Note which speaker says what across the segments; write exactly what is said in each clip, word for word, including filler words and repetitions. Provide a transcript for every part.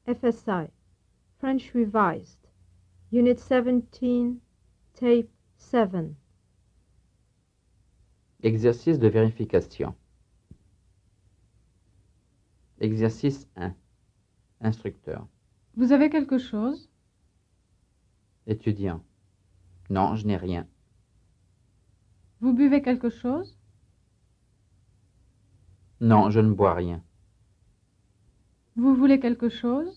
Speaker 1: F S I, French Revised, Unit seventeen, Tape seven.
Speaker 2: Exercice de vérification. Exercice un. Instructeur.
Speaker 3: Vous avez quelque chose?
Speaker 2: Étudiant. Non, je n'ai rien.
Speaker 3: Vous buvez quelque chose?
Speaker 2: Non, je ne bois rien.
Speaker 3: Vous voulez quelque chose?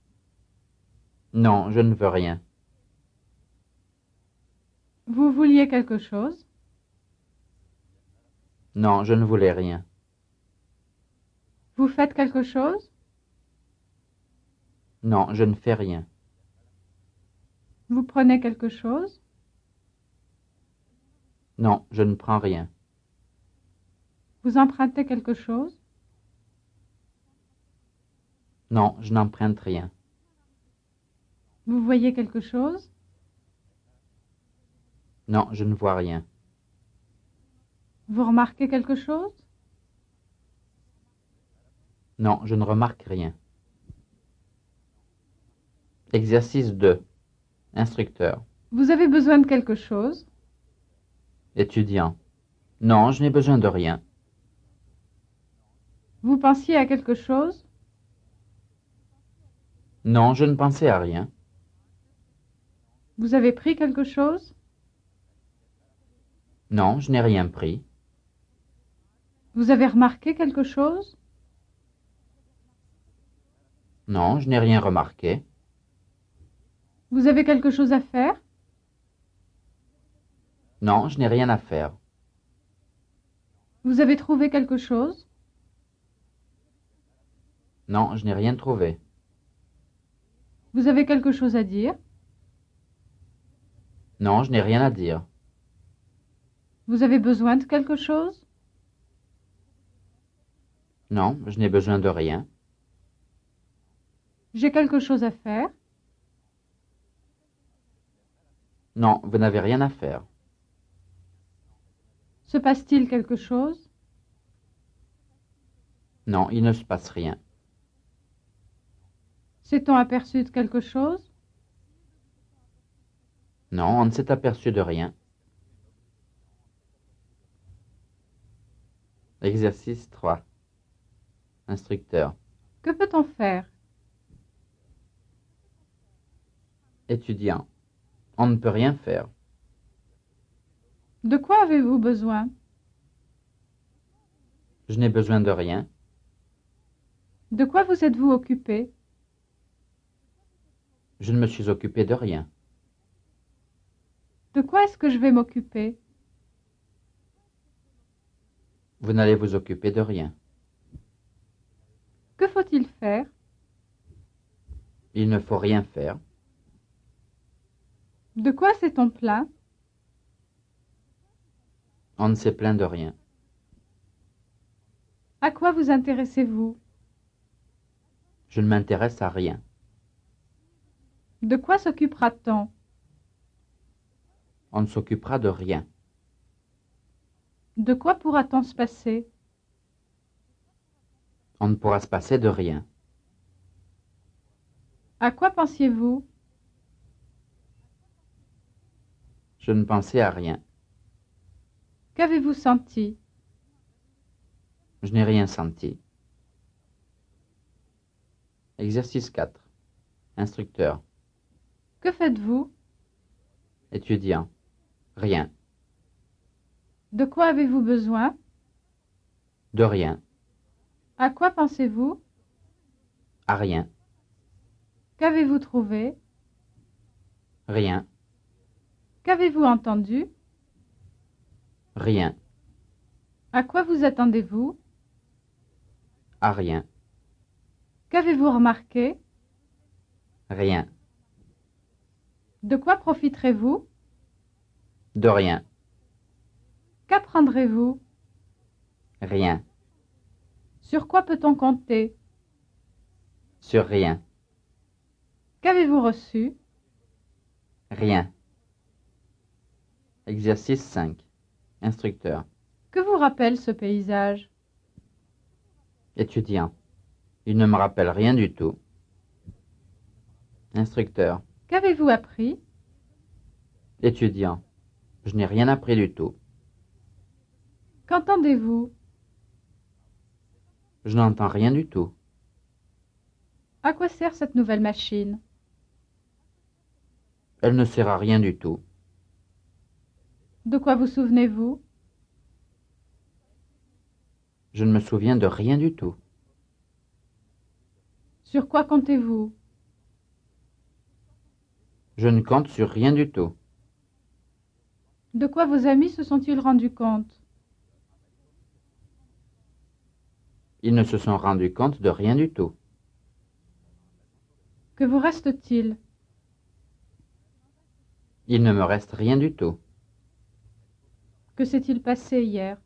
Speaker 2: Non, je ne veux rien.
Speaker 3: Vous vouliez quelque chose?
Speaker 2: Non, je ne voulais rien.
Speaker 3: Vous faites quelque chose?
Speaker 2: Non, je ne fais rien.
Speaker 3: Vous prenez quelque chose?
Speaker 2: Non, je ne prends rien.
Speaker 3: Vous empruntez quelque chose?
Speaker 2: Non, je n'emprunte rien.
Speaker 3: Vous voyez quelque chose?
Speaker 2: Non, je ne vois rien.
Speaker 3: Vous remarquez quelque chose?
Speaker 2: Non, je ne remarque rien. Exercice deux. Instructeur.
Speaker 3: Vous avez besoin de quelque chose?
Speaker 2: Étudiant. Non, je n'ai besoin de rien.
Speaker 3: Vous pensiez à quelque chose?
Speaker 2: Non, je ne pensais à rien.
Speaker 3: Vous avez pris quelque chose?
Speaker 2: Non, je n'ai rien pris.
Speaker 3: Vous avez remarqué quelque chose?
Speaker 2: Non, je n'ai rien remarqué.
Speaker 3: Vous avez quelque chose à faire?
Speaker 2: Non, je n'ai rien à faire.
Speaker 3: Vous avez trouvé quelque chose?
Speaker 2: Non, je n'ai rien trouvé.
Speaker 3: Vous avez quelque chose à dire?
Speaker 2: Non, je n'ai rien à dire.
Speaker 3: Vous avez besoin de quelque chose?
Speaker 2: Non, je n'ai besoin de rien.
Speaker 3: J'ai quelque chose à faire?
Speaker 2: Non, vous n'avez rien à faire.
Speaker 3: Se passe-t-il quelque chose?
Speaker 2: Non, il ne se passe rien.
Speaker 3: S'est-on aperçu de quelque chose?
Speaker 2: Non, on ne s'est aperçu de rien. Exercice trois. Instructeur.
Speaker 3: Que peut-on faire?
Speaker 2: Étudiant. On ne peut rien faire.
Speaker 3: De quoi avez-vous besoin?
Speaker 2: Je n'ai besoin de rien.
Speaker 3: De quoi vous êtes-vous occupé?
Speaker 2: Je ne me suis occupé de rien.
Speaker 3: De quoi est-ce que je vais m'occuper?
Speaker 2: Vous n'allez vous occuper de rien.
Speaker 3: Que faut-il faire?
Speaker 2: Il ne faut rien faire.
Speaker 3: De quoi s'est-on plaint?
Speaker 2: On ne s'est plaint de rien.
Speaker 3: À quoi vous intéressez-vous?
Speaker 2: Je ne m'intéresse à rien.
Speaker 3: De quoi s'occupera-t-on?
Speaker 2: On ne s'occupera de rien.
Speaker 3: De quoi pourra-t-on se passer?
Speaker 2: On ne pourra se passer de rien.
Speaker 3: À quoi pensiez-vous?
Speaker 2: Je ne pensais à rien.
Speaker 3: Qu'avez-vous senti?
Speaker 2: Je n'ai rien senti. Exercice quatre. Instructeur.
Speaker 3: Que faites-vous?
Speaker 2: Étudiant. Rien.
Speaker 3: De quoi avez-vous besoin?
Speaker 2: De rien.
Speaker 3: À quoi pensez-vous?
Speaker 2: À rien.
Speaker 3: Qu'avez-vous trouvé?
Speaker 2: Rien.
Speaker 3: Qu'avez-vous entendu?
Speaker 2: Rien.
Speaker 3: À quoi vous attendez-vous?
Speaker 2: À rien.
Speaker 3: Qu'avez-vous remarqué?
Speaker 2: Rien.
Speaker 3: De quoi profiterez-vous?
Speaker 2: De rien.
Speaker 3: Qu'apprendrez-vous?
Speaker 2: Rien.
Speaker 3: Sur quoi peut-on compter?
Speaker 2: Sur rien.
Speaker 3: Qu'avez-vous reçu?
Speaker 2: Rien. Exercice cinq. Instructeur.
Speaker 3: Que vous rappelle ce paysage?
Speaker 2: Étudiant. Il ne me rappelle rien du tout. Instructeur.
Speaker 3: Qu'avez-vous appris?
Speaker 2: Étudiant. Je n'ai rien appris du tout.
Speaker 3: Qu'entendez-vous?
Speaker 2: Je n'entends rien du tout.
Speaker 3: À quoi sert cette nouvelle machine?
Speaker 2: Elle ne sert à rien du tout.
Speaker 3: De quoi vous souvenez-vous?
Speaker 2: Je ne me souviens de rien du tout.
Speaker 3: Sur quoi comptez-vous?
Speaker 2: Je ne compte sur rien du tout.
Speaker 3: De quoi vos amis se sont-ils rendus compte?
Speaker 2: Ils ne se sont rendus compte de rien du tout.
Speaker 3: Que vous reste-t-il?
Speaker 2: Il ne me reste rien du tout.
Speaker 3: Que s'est-il passé hier?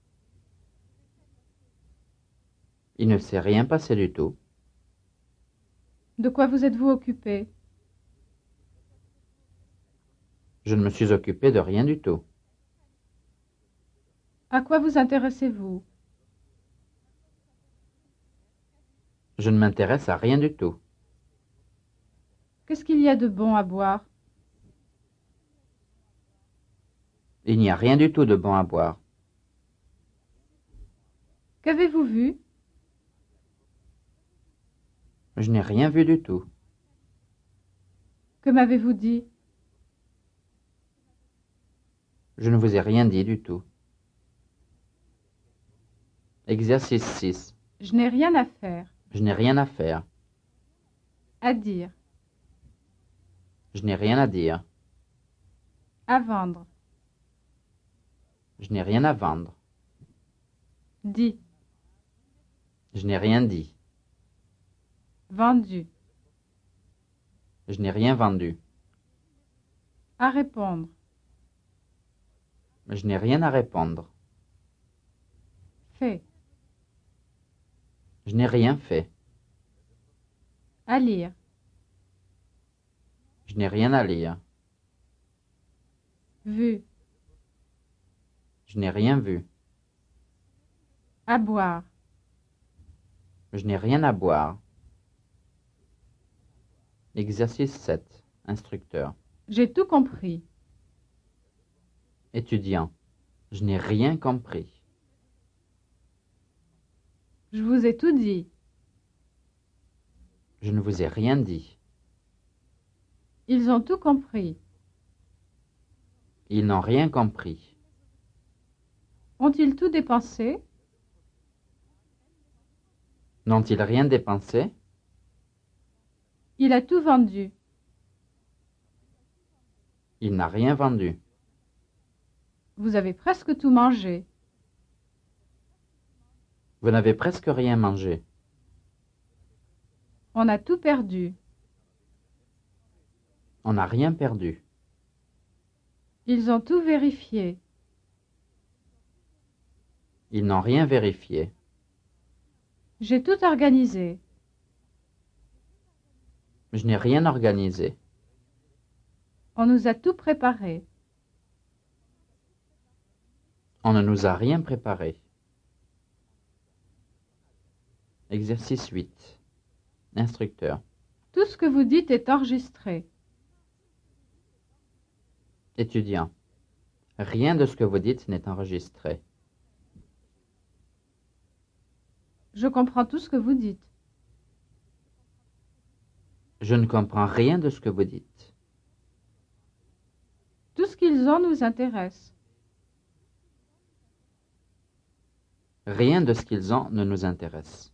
Speaker 2: Il ne s'est rien passé du tout.
Speaker 3: De quoi vous êtes-vous occupé?
Speaker 2: Je ne me suis occupé de rien du tout.
Speaker 3: À quoi vous intéressez-vous?
Speaker 2: Je ne m'intéresse à rien du tout.
Speaker 3: Qu'est-ce qu'il y a de bon à boire?
Speaker 2: Il n'y a rien du tout de bon à boire.
Speaker 3: Qu'avez-vous vu?
Speaker 2: Je n'ai rien vu du tout.
Speaker 3: Que m'avez-vous dit?
Speaker 2: Je ne vous ai rien dit du tout. Exercice six.
Speaker 3: Je n'ai rien à faire.
Speaker 2: Je n'ai rien à faire.
Speaker 3: À dire.
Speaker 2: Je n'ai rien à dire.
Speaker 3: À vendre.
Speaker 2: Je n'ai rien à vendre.
Speaker 3: Dit.
Speaker 2: Je n'ai rien dit.
Speaker 3: Vendu.
Speaker 2: Je n'ai rien vendu.
Speaker 3: À répondre.
Speaker 2: Je n'ai rien à répondre.
Speaker 3: Fait.
Speaker 2: Je n'ai rien fait.
Speaker 3: À lire.
Speaker 2: Je n'ai rien à lire.
Speaker 3: Vu.
Speaker 2: Je n'ai rien vu.
Speaker 3: À boire.
Speaker 2: Je n'ai rien à boire. Exercice sept. Instructeur.
Speaker 3: J'ai tout compris.
Speaker 2: Étudiant. Je n'ai rien compris.
Speaker 3: Je vous ai tout dit.
Speaker 2: Je ne vous ai rien dit.
Speaker 3: Ils ont tout compris.
Speaker 2: Ils n'ont rien compris.
Speaker 3: Ont-ils tout dépensé?
Speaker 2: N'ont-ils rien dépensé?
Speaker 3: Il a tout vendu.
Speaker 2: Il n'a rien vendu.
Speaker 3: Vous avez presque tout mangé.
Speaker 2: Vous n'avez presque rien mangé.
Speaker 3: On a tout perdu.
Speaker 2: On n'a rien perdu.
Speaker 3: Ils ont tout vérifié.
Speaker 2: Ils n'ont rien vérifié.
Speaker 3: J'ai tout organisé.
Speaker 2: Je n'ai rien organisé.
Speaker 3: On nous a tout préparé.
Speaker 2: On ne nous a rien préparé. Exercice huit. Instructeur.
Speaker 3: Tout ce que vous dites est enregistré.
Speaker 2: Étudiant. Rien de ce que vous dites n'est enregistré.
Speaker 3: Je comprends tout ce que vous dites.
Speaker 2: Je ne comprends rien de ce que vous dites.
Speaker 3: Tout ce qu'ils ont nous intéresse.
Speaker 2: Rien de ce qu'ils ont ne nous intéresse.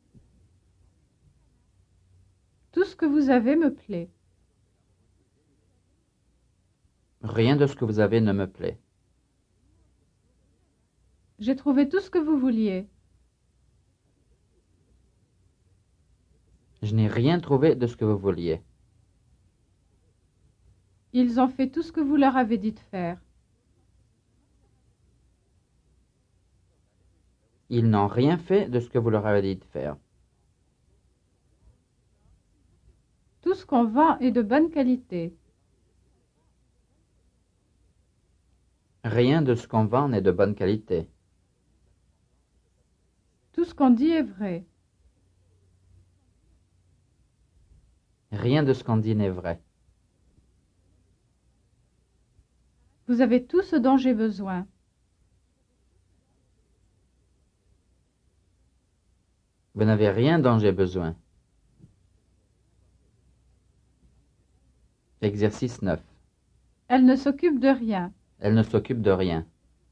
Speaker 3: Tout ce que vous avez me plaît.
Speaker 2: Rien de ce que vous avez ne me plaît.
Speaker 3: J'ai trouvé tout ce que vous vouliez.
Speaker 2: Je n'ai rien trouvé de ce que vous vouliez.
Speaker 3: Ils ont fait tout ce que vous leur avez dit de faire.
Speaker 2: Ils n'ont rien fait de ce que vous leur avez dit de faire.
Speaker 3: Tout ce qu'on vend est de bonne qualité.
Speaker 2: Rien de ce qu'on vend n'est de bonne qualité.
Speaker 3: Tout ce qu'on dit est vrai.
Speaker 2: Rien de ce qu'on dit n'est vrai.
Speaker 3: Vous avez tout ce dont j'ai besoin.
Speaker 2: Vous n'avez rien dont j'ai besoin. Exercice neuf.
Speaker 3: Elle ne s'occupe de rien.
Speaker 2: Elle ne s'occupe de rien.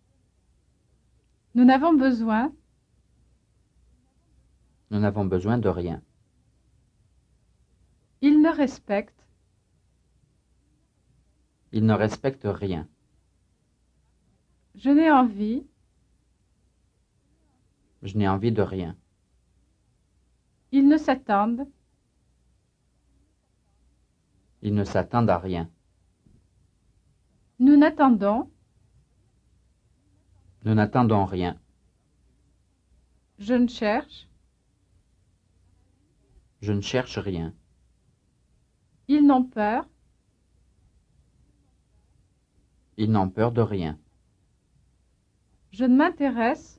Speaker 3: Nous n'avons besoin.
Speaker 2: Nous n'avons besoin de rien.
Speaker 3: Il ne respecte.
Speaker 2: Il ne respecte rien.
Speaker 3: Je n'ai envie.
Speaker 2: Je n'ai envie de rien.
Speaker 3: Ils ne s'attendent.
Speaker 2: Ils ne s'attendent à rien.
Speaker 3: Nous n'attendons.
Speaker 2: Nous n'attendons rien.
Speaker 3: Je ne cherche.
Speaker 2: Je ne cherche rien.
Speaker 3: Ils n'ont peur.
Speaker 2: Ils n'ont peur de rien.
Speaker 3: Je ne m'intéresse.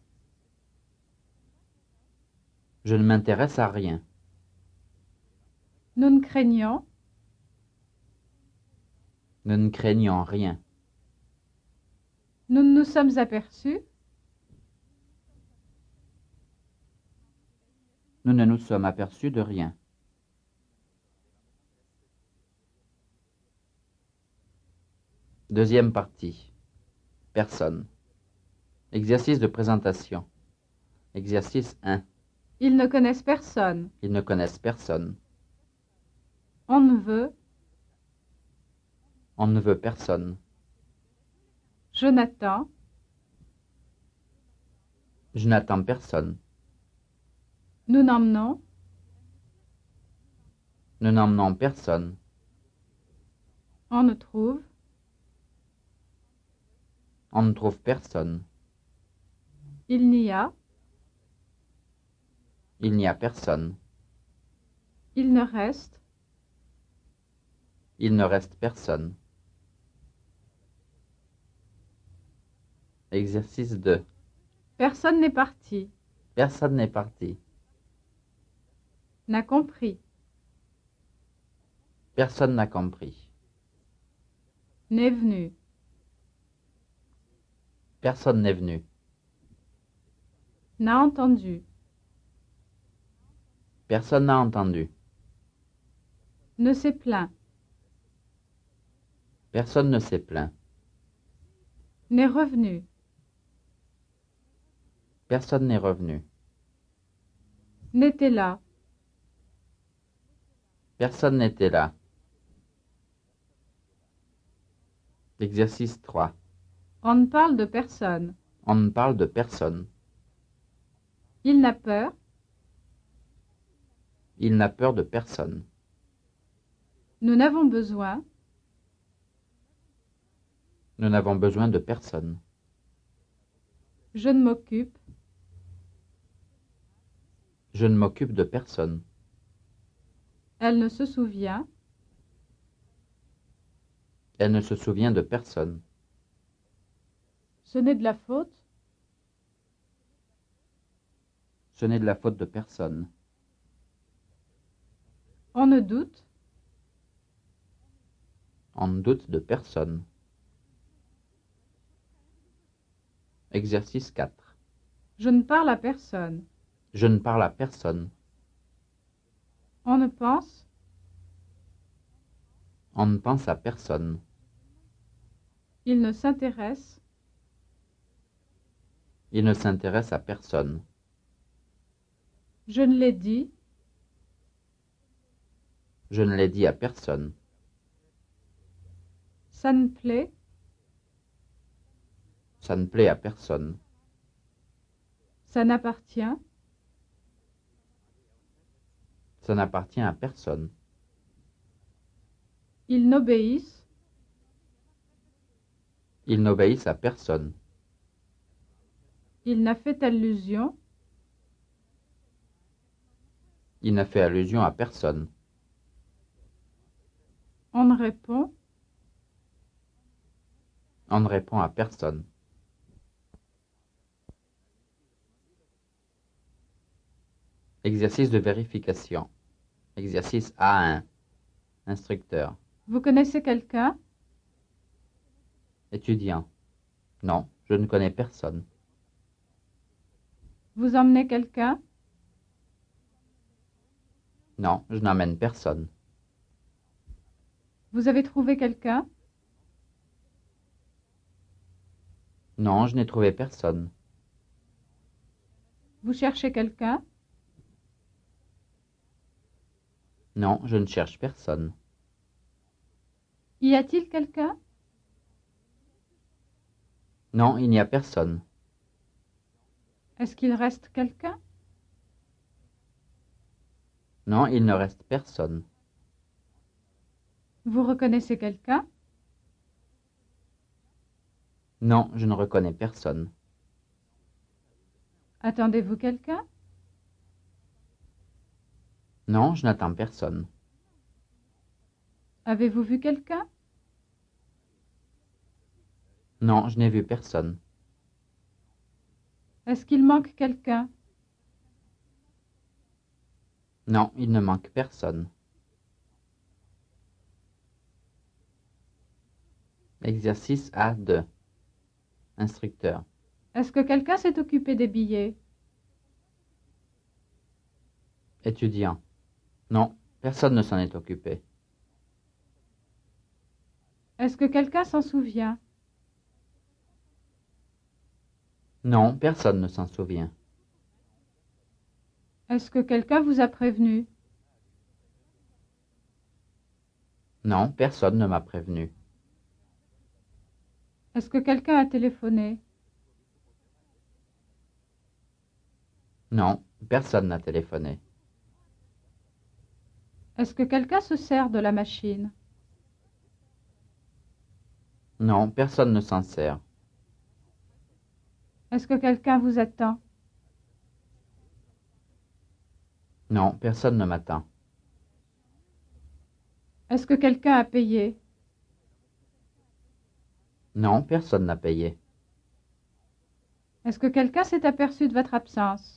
Speaker 2: Je ne m'intéresse à rien.
Speaker 3: Nous ne craignons.
Speaker 2: Nous ne craignons rien.
Speaker 3: Nous ne nous sommes aperçus.
Speaker 2: Nous ne nous sommes aperçus de rien. Deuxième partie. Personne. Exercice de présentation. Exercice un.
Speaker 3: Ils ne connaissent personne.
Speaker 2: Ils ne connaissent personne.
Speaker 3: On ne veut.
Speaker 2: On ne veut personne.
Speaker 3: Je n'attends.
Speaker 2: Je n'attends personne.
Speaker 3: Nous n'emmenons.
Speaker 2: Nous n'emmenons personne.
Speaker 3: On ne trouve.
Speaker 2: On ne trouve personne.
Speaker 3: Il n'y a.
Speaker 2: Il n'y a personne.
Speaker 3: Il ne reste.
Speaker 2: Il ne reste personne. Exercice deux.
Speaker 3: Personne n'est parti.
Speaker 2: Personne n'est parti.
Speaker 3: N'a compris.
Speaker 2: Personne n'a compris.
Speaker 3: N'est venu.
Speaker 2: Personne n'est venu.
Speaker 3: N'a entendu.
Speaker 2: Personne n'a entendu.
Speaker 3: Ne s'est plaint.
Speaker 2: Personne ne s'est plaint.
Speaker 3: N'est revenu.
Speaker 2: Personne n'est revenu.
Speaker 3: N'était là.
Speaker 2: Personne n'était là. Exercice trois.
Speaker 3: On ne parle de personne.
Speaker 2: On ne parle de personne.
Speaker 3: Il n'a peur.
Speaker 2: Il n'a peur de personne.
Speaker 3: Nous n'avons besoin.
Speaker 2: Nous n'avons besoin de personne.
Speaker 3: Je ne m'occupe.
Speaker 2: Je ne m'occupe de personne.
Speaker 3: Elle ne se souvient.
Speaker 2: Elle ne se souvient de personne.
Speaker 3: Ce n'est de la faute.
Speaker 2: Ce n'est de la faute de personne.
Speaker 3: On ne doute.
Speaker 2: On ne doute de personne. Exercice quatre.
Speaker 3: Je ne parle à personne.
Speaker 2: Je ne parle à personne.
Speaker 3: On ne pense.
Speaker 2: On ne pense à personne.
Speaker 3: Il ne s'intéresse.
Speaker 2: Il ne s'intéresse à personne.
Speaker 3: Je ne l'ai dit.
Speaker 2: Je ne l'ai dit à personne.
Speaker 3: Ça ne plaît.
Speaker 2: Ça ne plaît à personne.
Speaker 3: Ça n'appartient.
Speaker 2: Ça n'appartient à personne.
Speaker 3: Ils n'obéissent.
Speaker 2: Ils n'obéissent à personne.
Speaker 3: Il n'a fait allusion.
Speaker 2: Il n'a fait allusion à personne.
Speaker 3: On ne répond.
Speaker 2: On ne répond à personne. Exercice de vérification. Exercice A un. Instructeur.
Speaker 3: Vous connaissez quelqu'un?
Speaker 2: Étudiant. Non, je ne connais personne.
Speaker 3: Vous emmenez quelqu'un?
Speaker 2: Non, je n'emmène personne.
Speaker 3: Vous avez trouvé quelqu'un?
Speaker 2: Non, je n'ai trouvé personne.
Speaker 3: Vous cherchez quelqu'un?
Speaker 2: Non, je ne cherche personne.
Speaker 3: Y a-t-il quelqu'un?
Speaker 2: Non, il n'y a personne.
Speaker 3: Est-ce qu'il reste quelqu'un?
Speaker 2: Non, il ne reste personne.
Speaker 3: Vous reconnaissez quelqu'un?
Speaker 2: Non, je ne reconnais personne.
Speaker 3: Attendez-vous quelqu'un?
Speaker 2: Non, je n'attends personne.
Speaker 3: Avez-vous vu quelqu'un?
Speaker 2: Non, je n'ai vu personne.
Speaker 3: Est-ce qu'il manque quelqu'un?
Speaker 2: Non, il ne manque personne. Exercice A deux. Instructeur.
Speaker 3: Est-ce que quelqu'un s'est occupé des billets?
Speaker 2: Étudiant. Non, personne ne s'en est occupé.
Speaker 3: Est-ce que quelqu'un s'en souvient?
Speaker 2: Non, personne ne s'en souvient.
Speaker 3: Est-ce que quelqu'un vous a prévenu?
Speaker 2: Non, personne ne m'a prévenu.
Speaker 3: Est-ce que quelqu'un a téléphoné?
Speaker 2: Non, personne n'a téléphoné.
Speaker 3: Est-ce que quelqu'un se sert de la machine?
Speaker 2: Non, personne ne s'en sert.
Speaker 3: Est-ce que quelqu'un vous attend?
Speaker 2: Non, personne ne m'attend.
Speaker 3: Est-ce que quelqu'un a payé?
Speaker 2: Non, personne n'a payé.
Speaker 3: Est-ce que quelqu'un s'est aperçu de votre absence?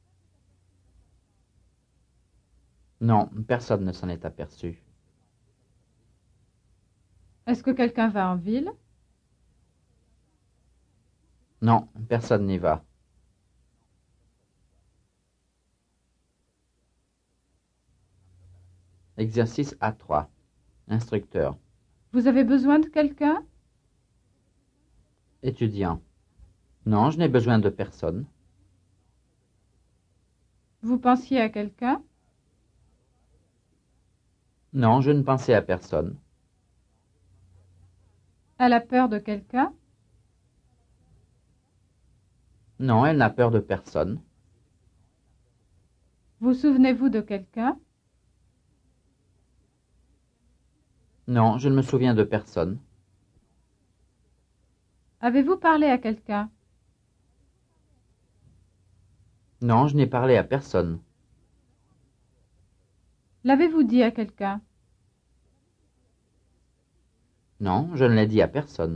Speaker 2: Non, personne ne s'en est aperçu.
Speaker 3: Est-ce que quelqu'un va en ville?
Speaker 2: Non, personne n'y va. Exercice A trois. Instructeur.
Speaker 3: Vous avez besoin de quelqu'un?
Speaker 2: Étudiant. Non, je n'ai besoin de personne.
Speaker 3: Vous pensiez à quelqu'un?
Speaker 2: Non, je ne pensais à personne.
Speaker 3: Elle a peur de quelqu'un?
Speaker 2: Non, elle n'a peur de personne.
Speaker 3: Vous souvenez-vous de quelqu'un?
Speaker 2: Non, je ne me souviens de personne.
Speaker 3: Avez-vous parlé à quelqu'un?
Speaker 2: Non, je n'ai parlé à personne.
Speaker 3: L'avez-vous dit à quelqu'un?
Speaker 2: Non, je ne l'ai dit à personne.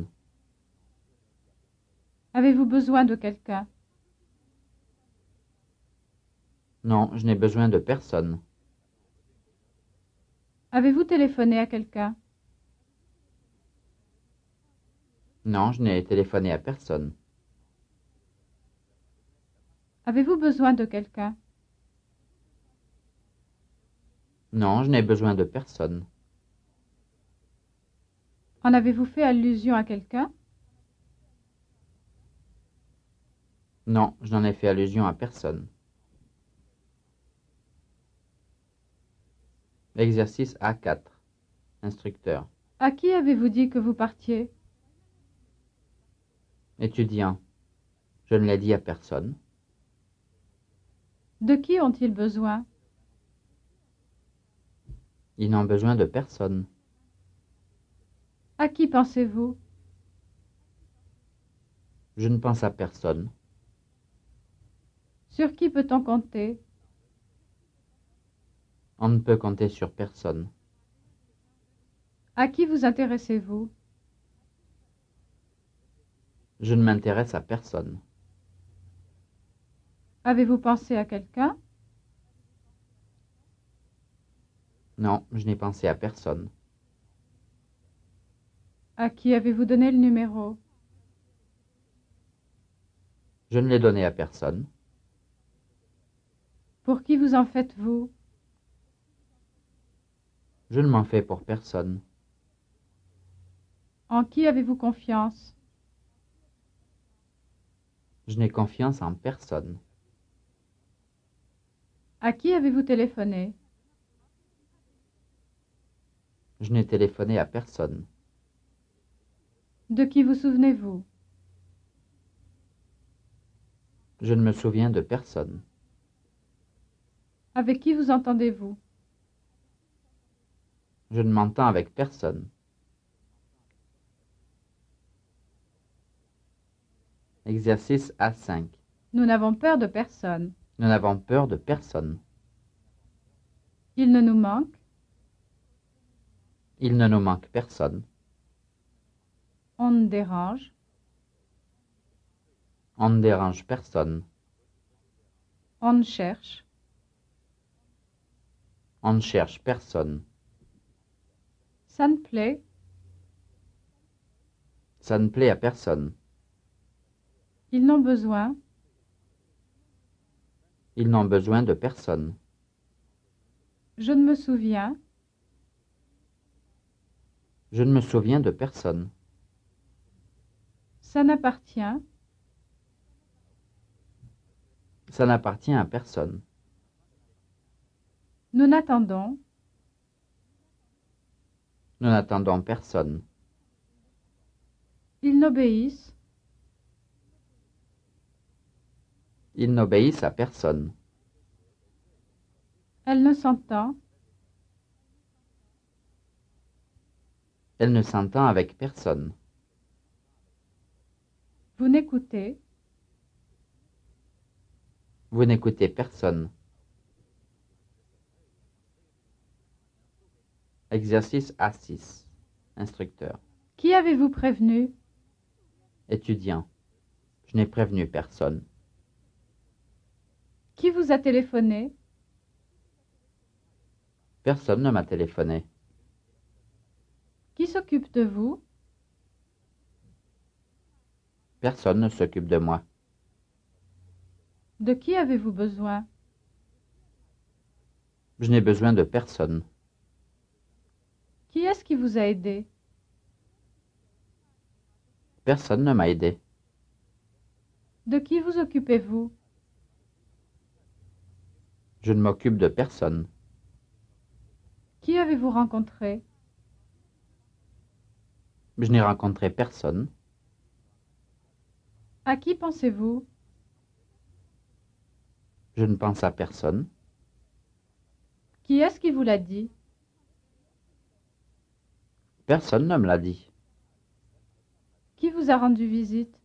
Speaker 3: Avez-vous besoin de quelqu'un?
Speaker 2: Non, je n'ai besoin de personne.
Speaker 3: Avez-vous téléphoné à quelqu'un?
Speaker 2: Non, je n'ai téléphoné à personne.
Speaker 3: Avez-vous besoin de quelqu'un?
Speaker 2: Non, je n'ai besoin de personne.
Speaker 3: En avez-vous fait allusion à quelqu'un?
Speaker 2: Non, je n'en ai fait allusion à personne. Exercice A quatre. Instructeur.
Speaker 3: À qui avez-vous dit que vous partiez?
Speaker 2: Étudiant. Je ne l'ai dit à personne.
Speaker 3: De qui ont-ils besoin?
Speaker 2: Ils n'ont besoin de personne.
Speaker 3: À qui pensez-vous?
Speaker 2: Je ne pense à personne.
Speaker 3: Sur qui peut-on compter?
Speaker 2: On ne peut compter sur personne.
Speaker 3: À qui vous intéressez-vous?
Speaker 2: Je ne m'intéresse à personne.
Speaker 3: Avez-vous pensé à quelqu'un?
Speaker 2: Non, je n'ai pensé à personne.
Speaker 3: À qui avez-vous donné le numéro?
Speaker 2: Je ne l'ai donné à personne.
Speaker 3: Pour qui vous en faites-vous?
Speaker 2: Je ne m'en fais pour personne.
Speaker 3: En qui avez-vous confiance?
Speaker 2: Je n'ai confiance en personne.
Speaker 3: À qui avez-vous téléphoné?
Speaker 2: Je n'ai téléphoné à personne.
Speaker 3: De qui vous souvenez-vous?
Speaker 2: Je ne me souviens de personne.
Speaker 3: Avec qui vous entendez-vous?
Speaker 2: Je ne m'entends avec personne. Exercice A cinq.
Speaker 3: Nous n'avons peur de personne.
Speaker 2: Nous n'avons peur de personne.
Speaker 3: Il ne nous manque.
Speaker 2: Il ne nous manque personne.
Speaker 3: On ne dérange.
Speaker 2: On ne dérange personne.
Speaker 3: On ne cherche.
Speaker 2: On ne cherche personne.
Speaker 3: Ça ne plaît.
Speaker 2: Ça ne plaît à personne.
Speaker 3: Ils n'ont besoin.
Speaker 2: Ils n'ont besoin de personne.
Speaker 3: Je ne me souviens.
Speaker 2: Je ne me souviens de personne.
Speaker 3: Ça n'appartient.
Speaker 2: Ça n'appartient à personne.
Speaker 3: Nous n'attendons.
Speaker 2: Nous n'attendons personne.
Speaker 3: Ils n'obéissent.
Speaker 2: Ils n'obéissent à personne.
Speaker 3: Elle ne s'entend.
Speaker 2: Elle ne s'entend avec personne.
Speaker 3: Vous n'écoutez.
Speaker 2: Vous n'écoutez personne. Exercice A six. Instructeur.
Speaker 3: Qui avez-vous prévenu?
Speaker 2: Étudiant. Je n'ai prévenu personne.
Speaker 3: Qui vous a téléphoné?
Speaker 2: Personne ne m'a téléphoné.
Speaker 3: Qui s'occupe de vous?
Speaker 2: Personne ne s'occupe de moi.
Speaker 3: De qui avez-vous besoin?
Speaker 2: Je n'ai besoin de personne.
Speaker 3: Qui est-ce qui vous a aidé?
Speaker 2: Personne ne m'a aidé.
Speaker 3: De qui vous occupez-vous?
Speaker 2: Je ne m'occupe de personne.
Speaker 3: Qui avez-vous rencontré?
Speaker 2: Je n'ai rencontré personne.
Speaker 3: À qui pensez-vous?
Speaker 2: Je ne pense à personne.
Speaker 3: Qui est-ce qui vous l'a dit?
Speaker 2: Personne ne me l'a dit.
Speaker 3: Qui vous a rendu visite?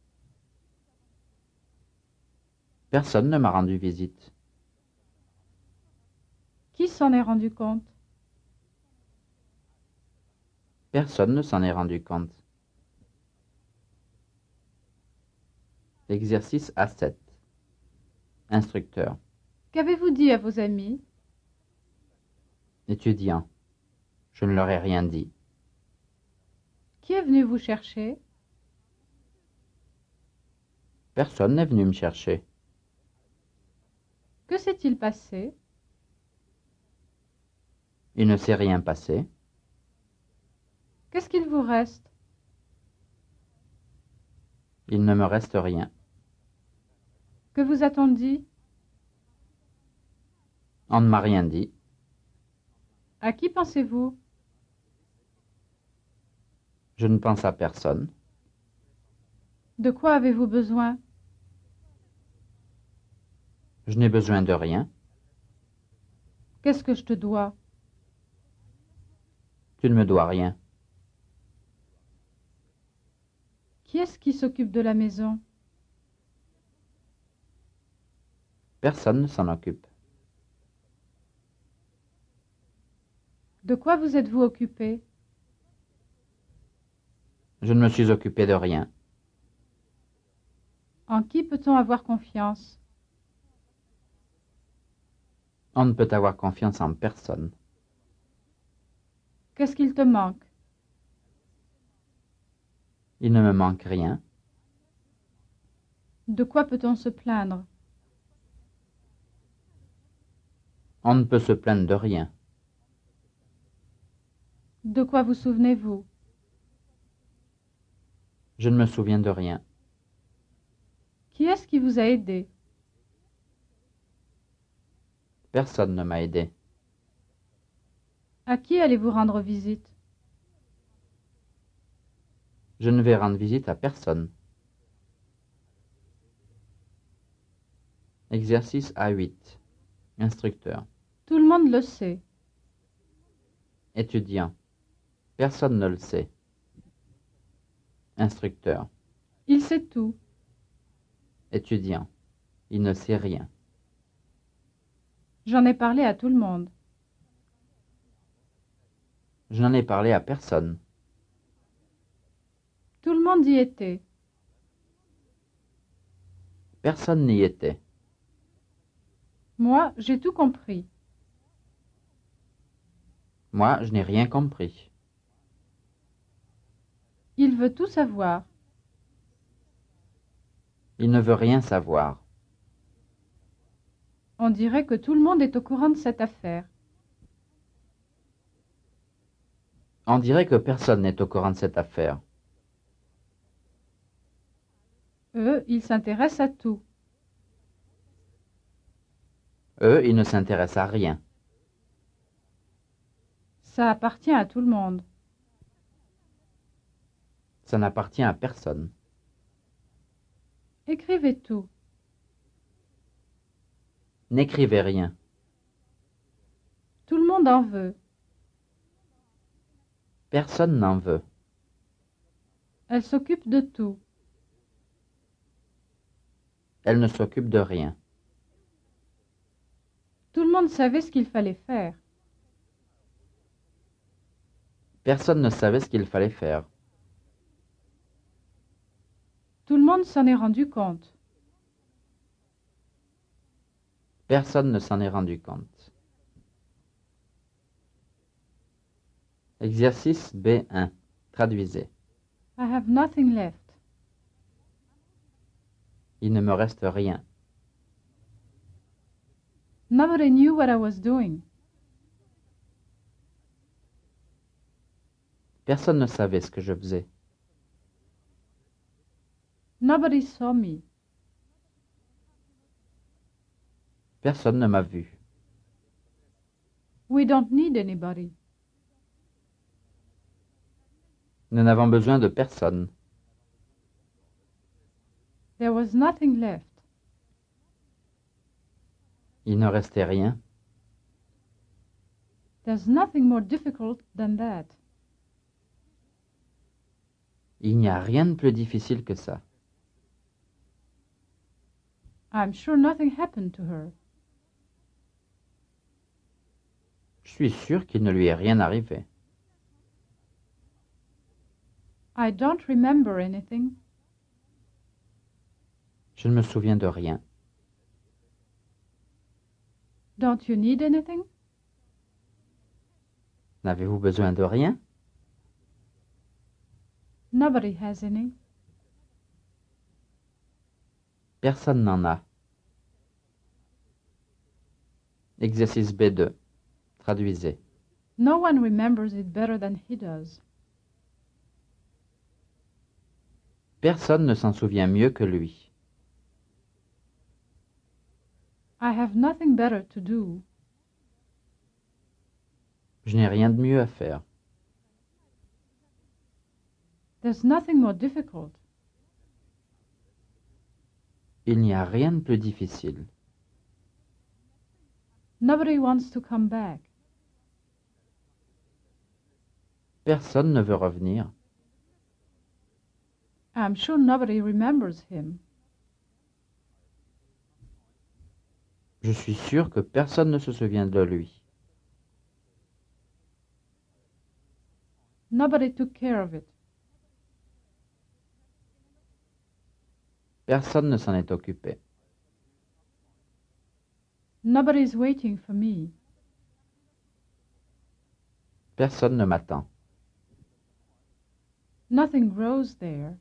Speaker 2: Personne ne m'a rendu visite.
Speaker 3: Qui s'en est rendu compte?
Speaker 2: Personne ne s'en est rendu compte. Exercice A sept. Instructeur.
Speaker 3: Qu'avez-vous dit à vos amis?
Speaker 2: Étudiant. Je ne leur ai rien dit.
Speaker 3: Qui est venu vous chercher?
Speaker 2: Personne n'est venu me chercher.
Speaker 3: Que s'est-il passé?
Speaker 2: Il ne s'est rien passé.
Speaker 3: Qu'est-ce qu'il vous reste?
Speaker 2: Il ne me reste rien.
Speaker 3: Que vous a-t-on dit?
Speaker 2: On ne m'a rien dit.
Speaker 3: À qui pensez-vous?
Speaker 2: Je ne pense à personne.
Speaker 3: De quoi avez-vous besoin?
Speaker 2: Je n'ai besoin de rien.
Speaker 3: Qu'est-ce que je te dois?
Speaker 2: Tu ne me dois rien.
Speaker 3: Qui est-ce qui s'occupe de la maison?
Speaker 2: Personne ne s'en occupe.
Speaker 3: De quoi vous êtes-vous occupé?
Speaker 2: Je ne me suis occupé de rien.
Speaker 3: En qui peut-on avoir confiance?
Speaker 2: On ne peut avoir confiance en personne.
Speaker 3: Qu'est-ce qu'il te manque?
Speaker 2: Il ne me manque rien.
Speaker 3: De quoi peut-on se plaindre?
Speaker 2: On ne peut se plaindre de rien.
Speaker 3: De quoi vous souvenez-vous?
Speaker 2: Je ne me souviens de rien.
Speaker 3: Qui est-ce qui vous a aidé?
Speaker 2: Personne ne m'a aidé.
Speaker 3: À qui allez-vous rendre visite?
Speaker 2: Je ne vais rendre visite à personne. Exercice A huit. Instructeur.
Speaker 3: Tout le monde le sait.
Speaker 2: Étudiant. Personne ne le sait. Instructeur.
Speaker 3: Il sait tout.
Speaker 2: Étudiant. Il ne sait rien.
Speaker 3: J'en ai parlé à tout le monde.
Speaker 2: Je n'en ai parlé à personne.
Speaker 3: Tout le monde y était.
Speaker 2: Personne n'y était.
Speaker 3: Moi, j'ai tout compris.
Speaker 2: Moi, je n'ai rien compris.
Speaker 3: Il veut tout savoir.
Speaker 2: Il ne veut rien savoir.
Speaker 3: On dirait que tout le monde est au courant de cette affaire.
Speaker 2: On dirait que personne n'est au courant de cette affaire.
Speaker 3: Eux, ils s'intéressent à tout.
Speaker 2: Eux, ils ne s'intéressent à rien.
Speaker 3: Ça appartient à tout le monde.
Speaker 2: Ça n'appartient à personne.
Speaker 3: Écrivez tout.
Speaker 2: N'écrivez rien.
Speaker 3: Tout le monde en veut.
Speaker 2: Personne n'en veut.
Speaker 3: Elle s'occupe de tout.
Speaker 2: Elle ne s'occupe de rien.
Speaker 3: Tout le monde savait ce qu'il fallait faire.
Speaker 2: Personne ne savait ce qu'il fallait faire.
Speaker 3: Tout le monde s'en est rendu compte.
Speaker 2: Personne ne s'en est rendu compte. Exercice B un. Traduisez.
Speaker 3: I have nothing left.
Speaker 2: Il ne me reste rien.
Speaker 3: Nobody knew what I was doing.
Speaker 2: Personne ne savait ce que je faisais.
Speaker 3: Nobody saw me.
Speaker 2: Personne ne m'a vu.
Speaker 3: We don't need anybody.
Speaker 2: Nous n'avons besoin de personne.
Speaker 3: There was nothing left.
Speaker 2: Il ne restait rien.
Speaker 3: There's nothing more difficult than that.
Speaker 2: Il n'y a rien de plus difficile que ça.
Speaker 3: I'm sure nothing happened to her.
Speaker 2: Je suis sûr qu'il ne lui est rien arrivé.
Speaker 3: I don't remember anything.
Speaker 2: Je ne me souviens de rien.
Speaker 3: Don't you need anything?
Speaker 2: N'avez-vous besoin de rien?
Speaker 3: Nobody has any.
Speaker 2: Personne n'en a. Exercice B deux. Traduisez.
Speaker 3: No one remembers it better than he does.
Speaker 2: Personne ne s'en souvient mieux que lui.
Speaker 3: I have nothing better to do.
Speaker 2: Je n'ai rien de mieux à faire.
Speaker 3: There's nothing more difficult.
Speaker 2: Il n'y a rien de plus difficile.
Speaker 3: Nobody wants to come back.
Speaker 2: Personne ne veut revenir.
Speaker 3: I'm sure nobody remembers him.
Speaker 2: Je suis sûr que personne ne se souvient de lui.
Speaker 3: Nobody took care of it.
Speaker 2: Personne ne s'en est occupé.
Speaker 3: Nobody's waiting for me.
Speaker 2: Personne ne m'attend.
Speaker 3: Nothing grows there.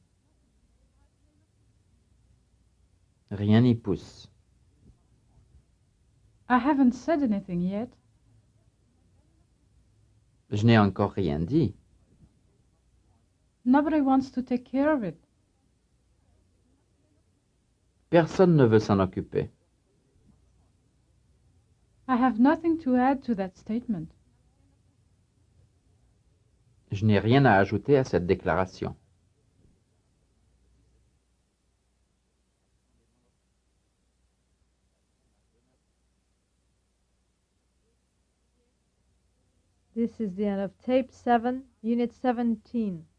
Speaker 2: Rien n'y pousse.
Speaker 3: I haven't said anything yet.
Speaker 2: Je n'ai encore rien dit.
Speaker 3: Nobody wants to take care of it.
Speaker 2: Personne ne veut s'en occuper.
Speaker 3: I have nothing to add to that statement.
Speaker 2: Je n'ai rien à ajouter à cette déclaration.
Speaker 1: This is the end of Tape seven, Unit seventeen.